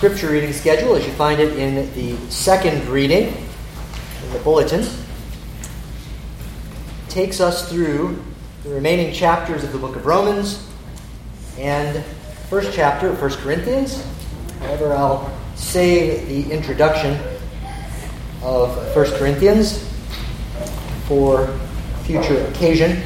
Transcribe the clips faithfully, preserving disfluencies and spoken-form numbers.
Scripture reading schedule, as you find it in the second reading in the bulletin, takes us through the remaining chapters of the book of Romans and first chapter of First Corinthians. However, I'll save the introduction of First Corinthians for future occasion.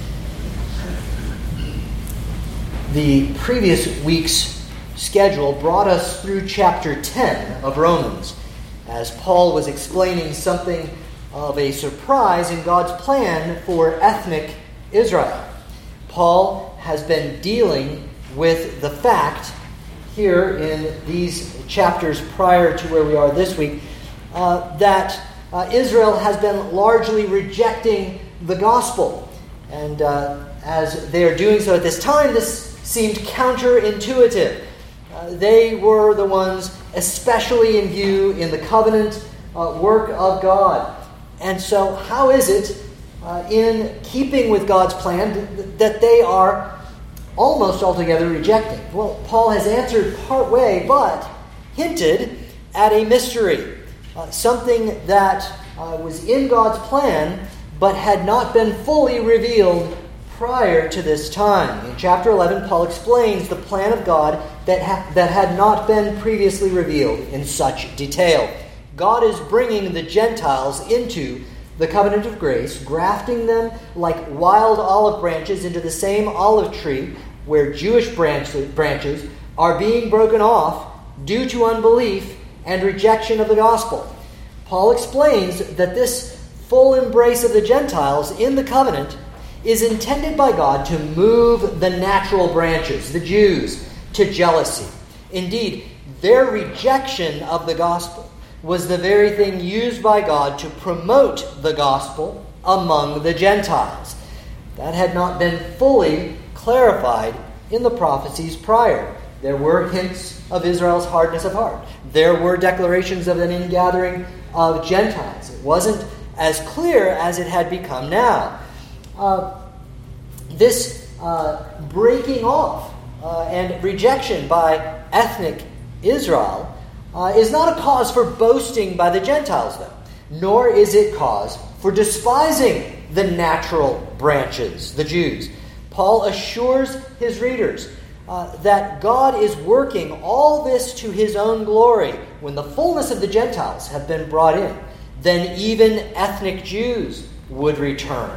The previous week's schedule brought us through chapter ten of Romans, as Paul was explaining something of a surprise in God's plan for ethnic Israel. Paul has been dealing with the fact here in these chapters prior to where we are this week uh, that uh, Israel has been largely rejecting the gospel. And uh, as they are doing so at this time, this seemed counterintuitive. Uh, they were the ones especially in view in the covenant uh, work of God. And so how is it, uh, in keeping with God's plan, th- that they are almost altogether rejecting? Well, Paul has answered part way, but hinted at a mystery, uh, something that uh, was in God's plan, but had not been fully revealed prior to this time. In chapter eleven, Paul explains the plan of God that, ha- that had not been previously revealed in such detail. God is bringing the Gentiles into the covenant of grace, grafting them like wild olive branches into the same olive tree where Jewish branch- branches are being broken off due to unbelief and rejection of the gospel. Paul explains that this full embrace of the Gentiles in the covenant is intended by God to move the natural branches, the Jews, to jealousy. Indeed, their rejection of the gospel was the very thing used by God to promote the gospel among the Gentiles. That had not been fully clarified in the prophecies prior. There were hints of Israel's hardness of heart. There were declarations of an ingathering of Gentiles. It wasn't as clear as it had become now. Uh, this uh, breaking off uh, and rejection by ethnic Israel uh, is not a cause for boasting by the Gentiles, though, nor is it cause for despising the natural branches, the Jews. Paul assures his readers uh, that God is working all this to his own glory. When the fullness of the Gentiles have been brought in, then even ethnic Jews would return.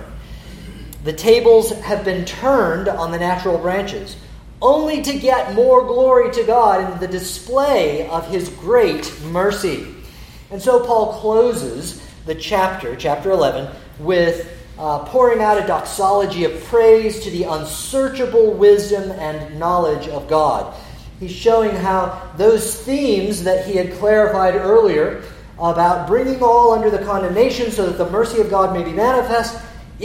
The tables have been turned on the natural branches, only to get more glory to God in the display of his great mercy. And so Paul closes the chapter, chapter eleven, with uh, pouring out a doxology of praise to the unsearchable wisdom and knowledge of God. He's showing how those themes that he had clarified earlier about bringing all under the condemnation so that the mercy of God may be manifest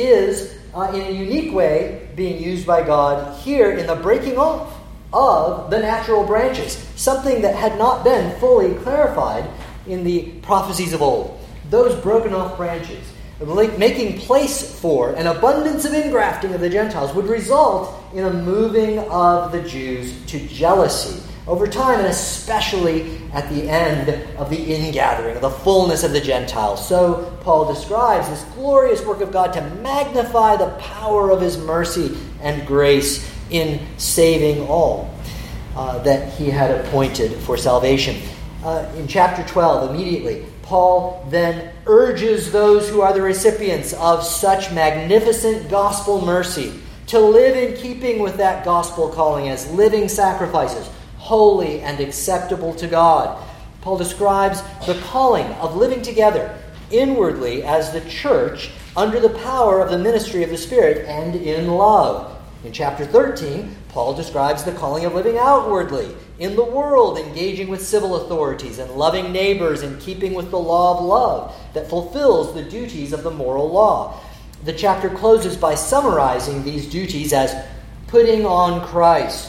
is Uh, in a unique way, being used by God here in the breaking off of the natural branches, something that had not been fully clarified in the prophecies of old. Those broken off branches, making place for an abundance of ingrafting of the Gentiles, would result in a moving of the Jews to jealousy over time, and especially at the end of the ingathering, of the fullness of the Gentiles. So Paul describes this glorious work of God to magnify the power of his mercy and grace in saving all uh, that he had appointed for salvation. Uh, in chapter twelve, immediately, Paul then urges those who are the recipients of such magnificent gospel mercy to live in keeping with that gospel calling as living sacrifices, holy and acceptable to God. Paul describes the calling of living together inwardly as the church under the power of the ministry of the Spirit and in love. In chapter thirteen, Paul describes the calling of living outwardly in the world, engaging with civil authorities and loving neighbors in keeping with the law of love that fulfills the duties of the moral law. The chapter closes by summarizing these duties as putting on Christ,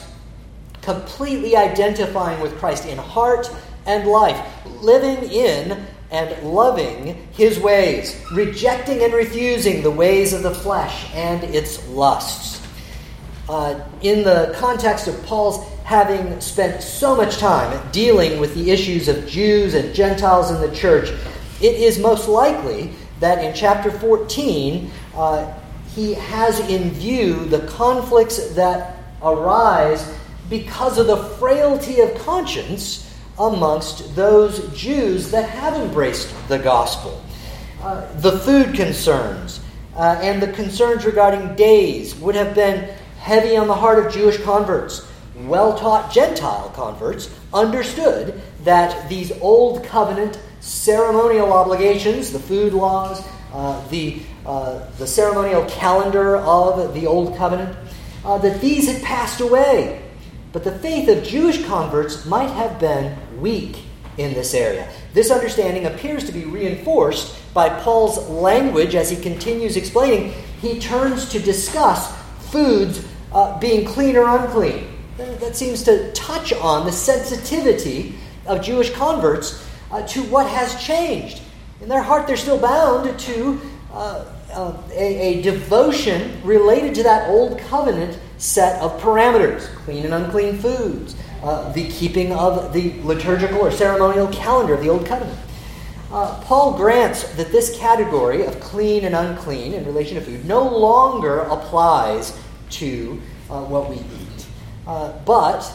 completely identifying with Christ in heart and life, living in and loving his ways, rejecting and refusing the ways of the flesh and its lusts. uh, in the context of Paul's having spent so much time dealing with the issues of Jews and Gentiles in the church, it is most likely that in chapter fourteen, uh, he has in view the conflicts that arise because of the frailty of conscience amongst those Jews that have embraced the gospel. Uh, the food concerns uh, and the concerns regarding days would have been heavy on the heart of Jewish converts. Well-taught Gentile converts understood that these old covenant ceremonial obligations, the food laws, uh, the uh, the ceremonial calendar of the old covenant, uh, that these had passed away. But the faith of Jewish converts might have been weak in this area. This understanding appears to be reinforced by Paul's language as he continues explaining. He turns to discuss foods uh, being clean or unclean. That seems to touch on the sensitivity of Jewish converts uh, to what has changed. In their heart, they're still bound to uh, uh, a, a devotion related to that old covenant set of parameters, clean and unclean foods, uh, the keeping of the liturgical or ceremonial calendar of the old covenant. Uh, Paul grants that this category of clean and unclean in relation to food no longer applies to uh, what we eat. Uh, but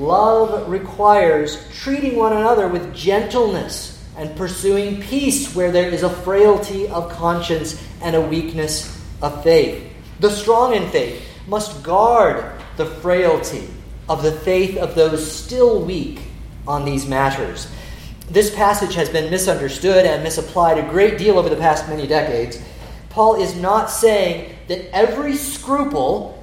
love requires treating one another with gentleness and pursuing peace where there is a frailty of conscience and a weakness of faith. The strong in faith must guard the frailty of the faith of those still weak on these matters. This passage has been misunderstood and misapplied a great deal over the past many decades. Paul is not saying that every scruple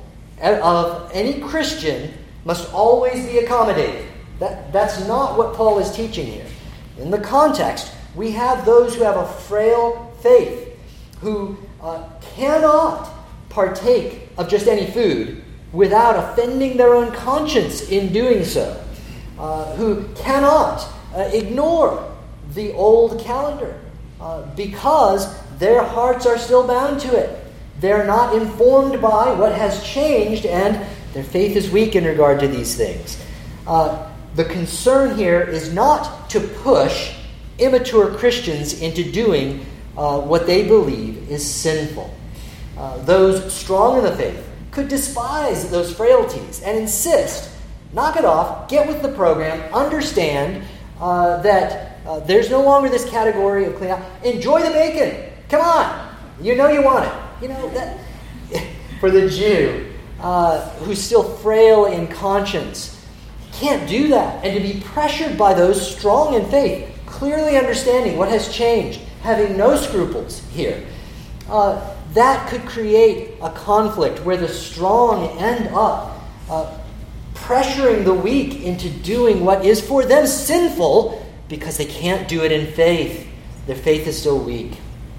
of any Christian must always be accommodated. That, that's not what Paul is teaching here. In the context, we have those who have a frail faith, who uh, cannot partake of just any food without offending their own conscience in doing so, uh, who cannot uh, ignore the old calendar uh, because their hearts are still bound to it. They're not informed by what has changed, and their faith is weak in regard to these things. Uh, the concern here is not to push immature Christians into doing uh, what they believe is sinful. Uh, those strong in the faith could despise those frailties and insist, knock it off, get with the program, understand uh, that uh, there's no longer this category of clean out. Enjoy the bacon. Come on. You know you want it. You know, that for the Jew uh, who's still frail in conscience, can't do that. And to be pressured by those strong in faith, clearly understanding what has changed, having no scruples here, uh, that could create a conflict where the strong end up uh, pressuring the weak into doing what is for them sinful because they can't do it in faith. Their faith is still weak.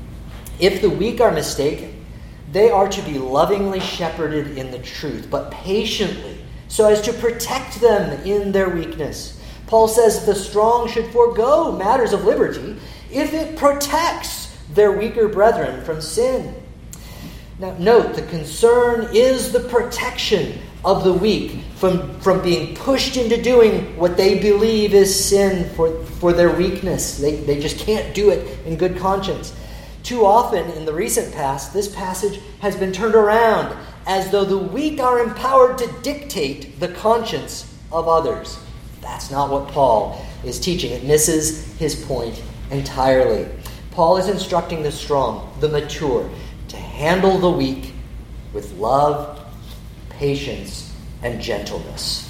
If the weak are mistaken, they are to be lovingly shepherded in the truth, but patiently, so as to protect them in their weakness. Paul says the strong should forego matters of liberty if it protects their weaker brethren from sin. Now, note, the concern is the protection of the weak from, from being pushed into doing what they believe is sin for, for their weakness. They, they just can't do it in good conscience. Too often in the recent past, this passage has been turned around as though the weak are empowered to dictate the conscience of others. That's not what Paul is teaching. It misses his point entirely. Paul is instructing the strong, the mature, to handle the weak with love, patience, and gentleness.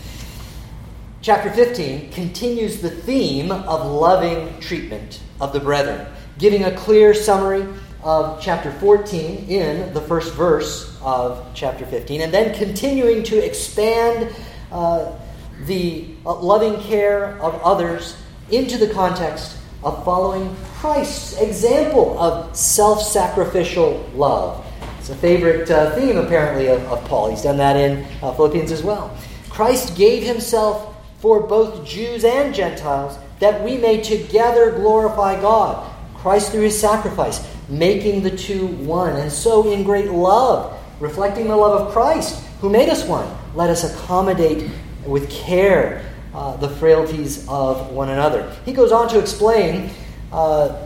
Chapter fifteen continues the theme of loving treatment of the brethren, giving a clear summary of chapter fourteen in the first verse of chapter fifteen, and then continuing to expand uh, the uh, loving care of others into the context of following Christ's example of self-sacrificial love. It's a favorite uh, theme, apparently, of, of Paul. He's done that in uh, Philippians as well. Christ gave himself for both Jews and Gentiles that we may together glorify God. Christ through his sacrifice, making the two one. And so in great love, reflecting the love of Christ, who made us one. Let us accommodate with care uh, the frailties of one another. He goes on to explain uh,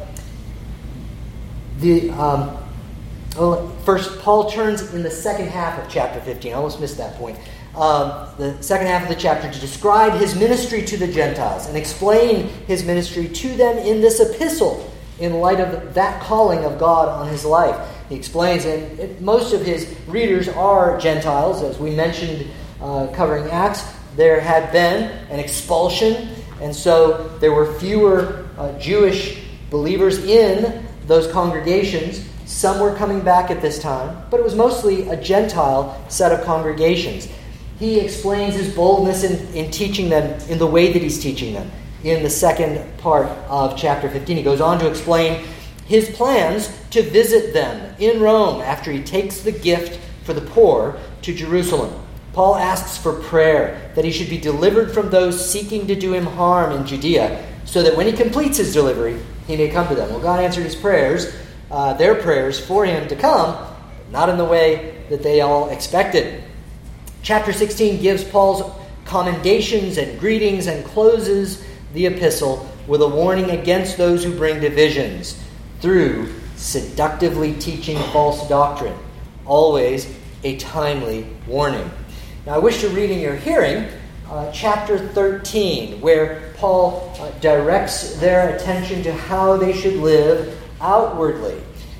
the... Um, well, first, Paul turns in the second half of chapter fifteen. I almost missed that point. Um, the second half of the chapter to describe his ministry to the Gentiles and explain his ministry to them in this epistle in light of that calling of God on his life. He explains, and it, most of his readers are Gentiles, as we mentioned uh, covering Acts. There had been an expulsion, and so there were fewer uh, Jewish believers in those congregations. Some were coming back at this time, but it was mostly a Gentile set of congregations. He explains his boldness in, in teaching them in the way that he's teaching them in the second part of chapter fifteen. He goes on to explain his plans to visit them in Rome after he takes the gift for the poor to Jerusalem. Paul asks for prayer, that he should be delivered from those seeking to do him harm in Judea, so that when he completes his delivery, he may come to them. Well, God answered his prayers, uh, their prayers for him to come, not in the way that they all expected. Chapter sixteen gives Paul's commendations and greetings and closes the epistle with a warning against those who bring divisions through seductively teaching false doctrine. Always a timely warning. Now I wish to read in your hearing uh, chapter thirteen, where Paul uh, directs their attention to how they should live outwardly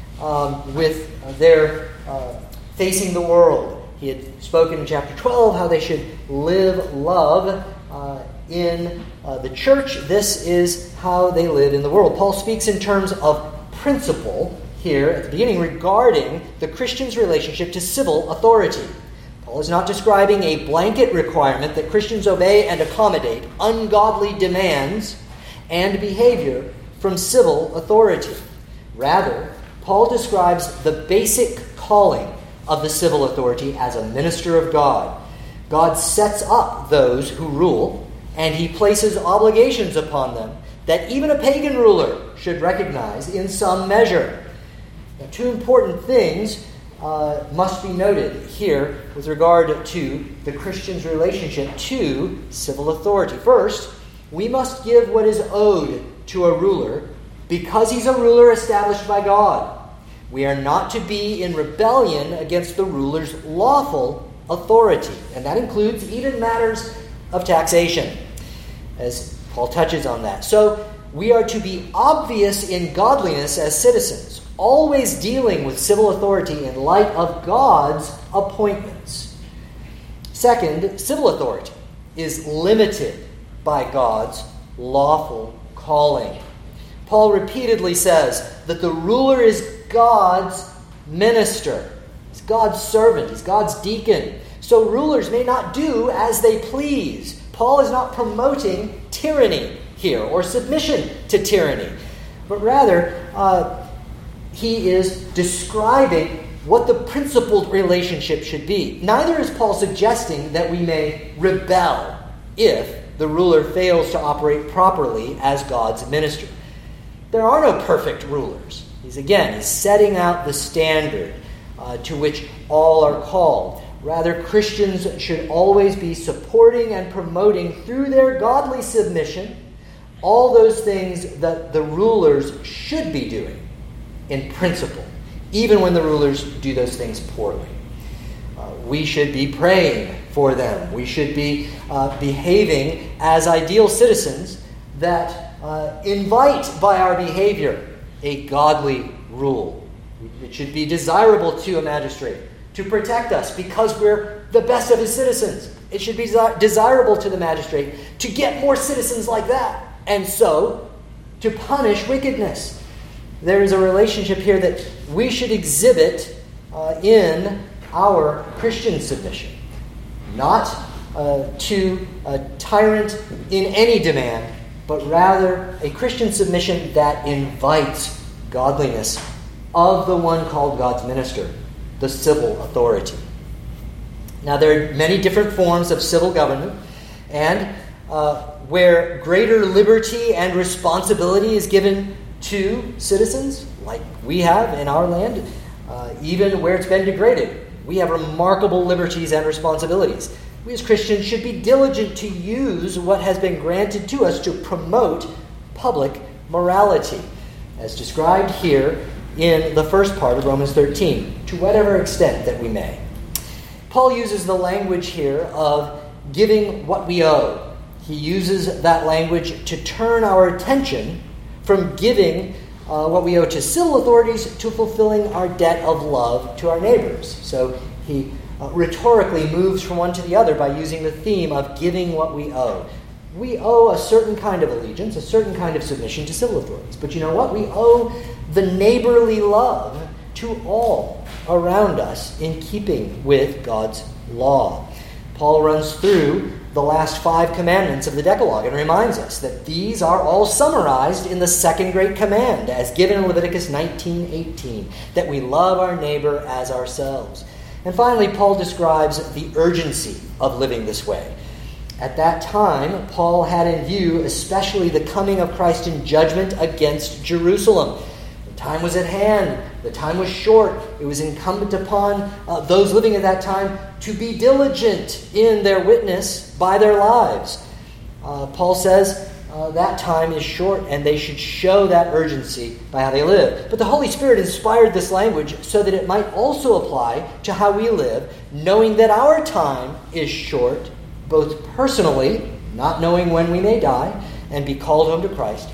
um, with uh, their uh, facing the world. He had spoken in chapter twelve how they should live love uh, in uh, the church. This is how they live in the world. Paul speaks in terms of principle here at the beginning regarding the Christian's relationship to civil authority. Paul is not describing a blanket requirement that Christians obey and accommodate ungodly demands and behavior from civil authority. Rather, Paul describes the basic calling of the civil authority as a minister of God. God sets up those who rule, and he places obligations upon them that even a pagan ruler should recognize in some measure. Now, two important things uh, must be noted here with regard to the Christian's relationship to civil authority. First, we must give what is owed to a ruler because he's a ruler established by God. We are not to be in rebellion against the ruler's lawful authority, and that includes even matters of taxation, as Paul touches on that. So we are to be obvious in godliness as citizens, always dealing with civil authority in light of God's appointments. Second, civil authority is limited by God's lawful calling. Paul repeatedly says that the ruler is God's minister. He's God's servant. He's God's deacon. So rulers may not do as they please. Paul is not promoting tyranny here or submission to tyranny, but rather uh, he is describing what the principled relationship should be. Neither is Paul suggesting that we may rebel if the ruler fails to operate properly as God's minister. There are no perfect rulers. He's again, he's setting out the standard uh, to which all are called. Rather, Christians should always be supporting and promoting through their godly submission all those things that the rulers should be doing in principle, even when the rulers do those things poorly. Uh, we should be praying for them. We should be uh, behaving as ideal citizens that Uh, invite by our behavior a godly rule. It should be desirable to a magistrate to protect us because we're the best of his citizens. It should be desirable to the magistrate to get more citizens like that, and so to punish wickedness. There is a relationship here that we should exhibit uh, in our Christian submission, not uh, to a tyrant in any demand, but rather a Christian submission that invites godliness of the one called God's minister, the civil authority. Now, there are many different forms of civil government, and uh, where greater liberty and responsibility is given to citizens, like we have in our land, uh, even where it's been degraded, we have remarkable liberties and responsibilities. We as Christians should be diligent to use what has been granted to us to promote public morality, as described here in the first part of Romans thirteen, to whatever extent that we may. Paul uses the language here of giving what we owe. He uses that language to turn our attention from giving uh, what we owe to civil authorities to fulfilling our debt of love to our neighbors. So he uh, rhetorically moves from one to the other by using the theme of giving what we owe. We owe a certain kind of allegiance, a certain kind of submission to civil authorities. But you know what? We owe the neighborly love to all around us in keeping with God's law. Paul runs through the last five commandments of the Decalogue and reminds us that these are all summarized in the second great command as given in Leviticus nineteen eighteen, that we love our neighbor as ourselves. And finally, Paul describes the urgency of living this way. At that time, Paul had in view especially the coming of Christ in judgment against Jerusalem. The time was at hand. The time was short. It was incumbent upon uh, those living at that time to be diligent in their witness by their lives. Uh, Paul says uh, that time is short and they should show that urgency by how they live. But the Holy Spirit inspired this language so that it might also apply to how we live, knowing that our time is short, both personally, not knowing when we may die and be called home to Christ,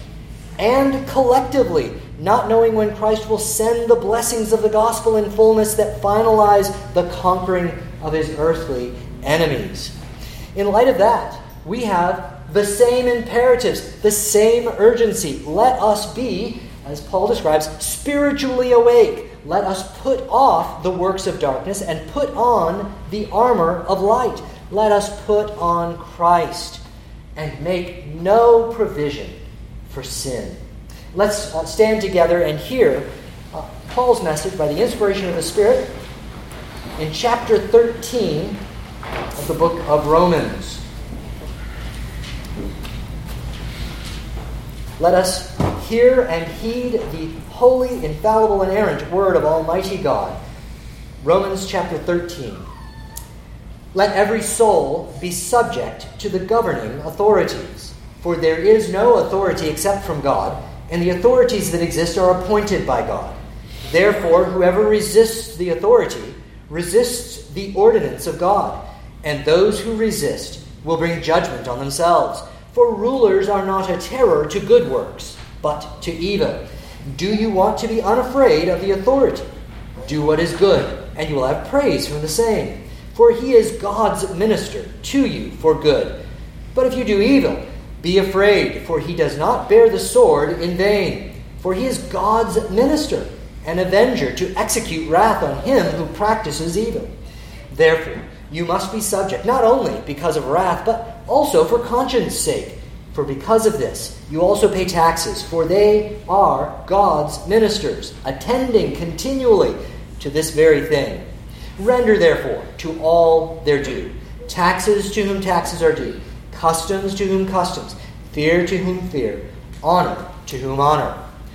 and collectively, not knowing when Christ will send the blessings of the gospel in fullness that finalize the conquering of his earthly enemies. In light of that, we have the same imperatives, the same urgency. Let us be, as Paul describes, spiritually awake. Let us put off the works of darkness and put on the armor of light. Let us put on Christ and make no provision for sin. Let's uh, stand together and hear uh, Paul's message by the inspiration of the Spirit in chapter thirteen of the book of Romans. Let us hear and heed the holy, infallible, and inerrant word of Almighty God. Romans chapter thirteen. Let every soul be subject to the governing authorities, for there is no authority except from God, and the authorities that exist are appointed by God. Therefore, whoever resists the authority resists the ordinance of God, and those who resist will bring judgment on themselves. For rulers are not a terror to good works, but to evil. Do you want to be unafraid of the authority? Do what is good, and you will have praise from the same. For he is God's minister to you for good. But if you do evil, be afraid, for he does not bear the sword in vain. For he is God's minister, an avenger to execute wrath on him who practices evil. Therefore, you must be subject, not only because of wrath, but also for conscience' sake. For because of this, you also pay taxes, for they are God's ministers, attending continually to this very thing. Render, therefore, to all their due. Taxes to whom taxes are due. Customs to whom customs. Fear to whom fear. Honor to whom honor.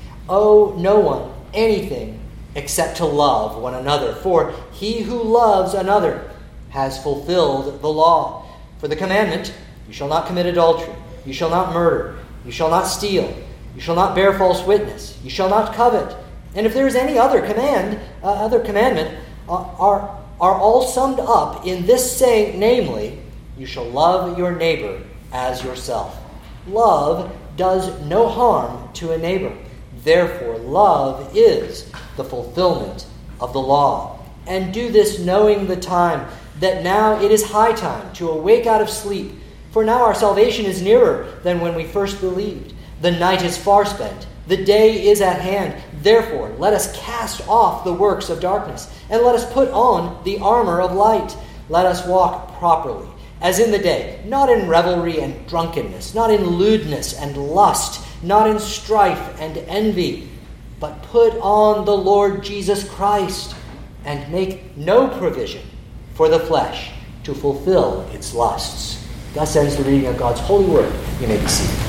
Owe no one anything except to love one another. For he who loves another has fulfilled the law. For the commandment, you shall not commit adultery. You shall not murder. You shall not steal. You shall not bear false witness. You shall not covet. And if there is any other command, uh, other commandment, uh, are, are all summed up in this saying, namely, you shall love your neighbor as yourself. Love does no harm to a neighbor. Therefore, love is the fulfillment of the law. And do this knowing the time, that now it is high time to awake out of sleep. For now our salvation is nearer than when we first believed. The night is far spent. The day is at hand. Therefore, let us cast off the works of darkness, and let us put on the armor of light. Let us walk properly, as in the day, not in revelry and drunkenness, not in lewdness and lust, not in strife and envy, but put on the Lord Jesus Christ, and make no provision for the flesh to fulfill its lusts. Thus ends the reading of God's holy word. You may be seated.